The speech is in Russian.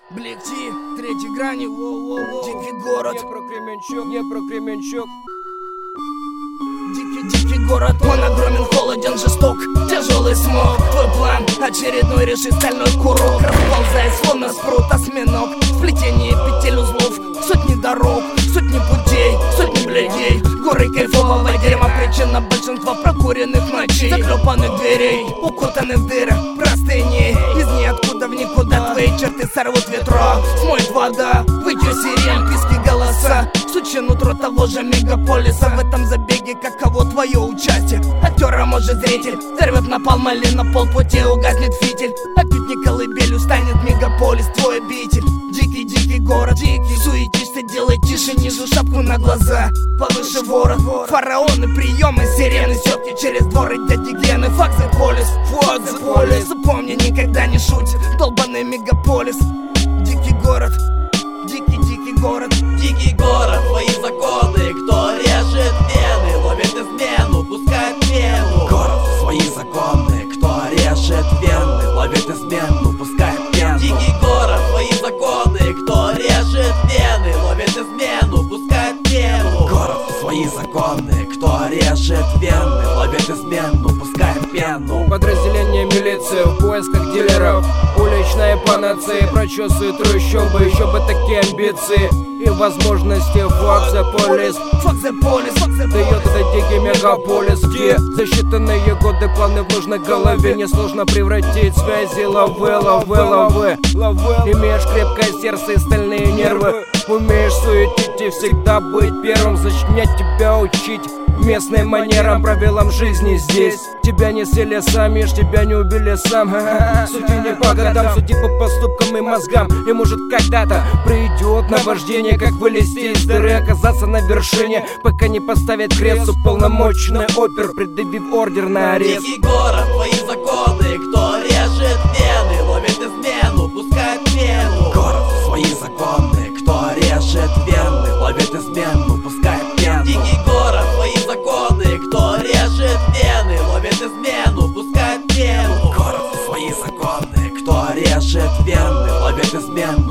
Блекти, третьей грани, воу-воу-воу. Дикий город, не про Кременчуг, не про Кременчуг. Дикий город, он огромен, холоден, жесток, тяжелый смог. Твой план, очередной, реши стальной курок. Расползаясь, словно спрут осьминог. Сплетение петель узлов, сотни дорог, сотни путей, сотни бледей. Горы кайфового дерьма, причина большинства прокуренных ночей. Заклепанных дверей, укутанных в дыры, простыни. Из ниоткуда в никуда твои черты сорвут ветра. Смоет вода, выйдет сирен, писки голоса. Сучье нутро того же мегаполиса. В этом забеге каково твое участие? Актера может зритель, взорвет напалм или на полпути угаснет фитиль. Опять не колыбелью станет мегаполис, твой обитель. Дикий город, дикий, суетишься, делай тише, ниже шапку на глаза, повыше ворот. Фараоны, приемы, сирены, сетки через двор и дяди Гены. Fuck the police, запомни, никогда не шутит долбаный мегаполис. Дикий город, дикий город. Дикий город, свои законы, кто режет вены, ловит измену, пускает пену. Город, свои законы, кто режет вены, ловит измену, пускает пену. Дикий город, свои законы, кто режет вены, ловит измену, пускает пену. Город, свои законы, кто режет вены, ловит измену, пускает пену. Подразделение милиции в поисках дилеров. Уличная панацея прочесывает трущобы, еще бы такие амбиции и возможности. Fuck the police, дает этот дикий мегаполис, где за считанные годы планы в нужной голове несложно превратить связи. Лавы. Имеешь крепкое сердце и стальные нервы, умеешь суетить и всегда быть первым. Значит, мне тебя учить местным манерам, правилам жизни здесь. Тебя не сели сами, тебя не убили сам. Суди не по годам, суди по поступкам и мозгам. И может когда-то придет наваждение, как вылезти из дыры, оказаться на вершине, пока не поставят крест уполномоченный опер, предъявив ордер на арест. Дикий город, свои законы, кто режет вены, ловит измену, пускает пену. Город, свои законы, кто режет вены, ловит измену, пускает пену. Дикий город, свои законы, кто режет вены, ловит измену, пускает пену. Город, свои законы, кто режет вены, ловит измену,